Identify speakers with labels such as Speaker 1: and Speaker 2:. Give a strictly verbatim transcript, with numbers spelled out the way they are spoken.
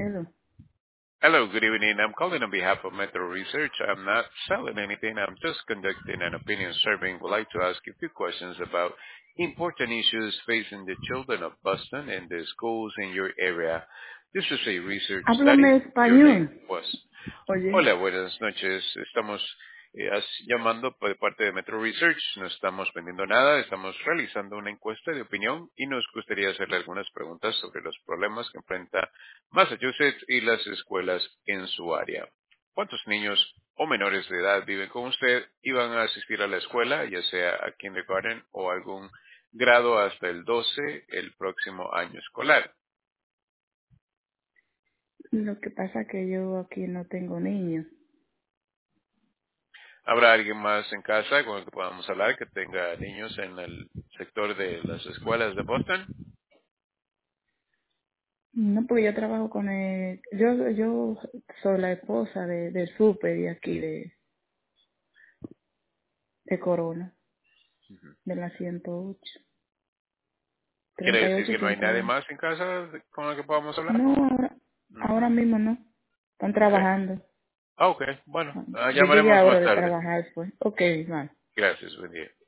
Speaker 1: Hello.
Speaker 2: Hello, good evening. I'm calling on behalf of Metro Research. I'm not selling anything. I'm just conducting an opinion survey. Would like to ask you a few questions about important issues facing the children of Boston and the schools in your area. This is a research
Speaker 1: Háblame
Speaker 2: study. Your name
Speaker 1: español.
Speaker 2: was.
Speaker 1: Oye.
Speaker 2: Hola, buenas noches. Estamos eh, as- llamando por parte de Metro Research. No estamos vendiendo nada. Estamos realizando una encuesta de opinión y nos gustaría hacerle algunas preguntas sobre los problemas que enfrenta Massachusetts y las escuelas en su área. ¿Cuántos niños o menores de edad viven con usted y van a asistir a la escuela, ya sea a kindergarten o algún grado hasta el doce el próximo año escolar?
Speaker 1: Lo que pasa que yo aquí no tengo niños.
Speaker 2: ¿Habrá alguien más en casa con el que podamos hablar que tenga niños en el sector de las escuelas de Boston?
Speaker 1: No, porque yo trabajo con el... Yo, yo soy la esposa de, del súper de aquí, de, de Corona, de la ciento ocho.
Speaker 2: ¿Quiere
Speaker 1: treinta y
Speaker 2: decir
Speaker 1: ocho
Speaker 2: que no hay
Speaker 1: ciento
Speaker 2: nadie
Speaker 1: uno.
Speaker 2: más en casa con el que podamos hablar?
Speaker 1: No, ahora, ahora
Speaker 2: Ujú.
Speaker 1: mismo no. Están
Speaker 2: Ok.
Speaker 1: trabajando.
Speaker 2: Ah, ok. Bueno, ah,
Speaker 1: Yo llegué
Speaker 2: llamaremos
Speaker 1: ahora
Speaker 2: más
Speaker 1: de
Speaker 2: tarde.
Speaker 1: trabajar, pues. Ok, vale.
Speaker 2: Gracias, buen día.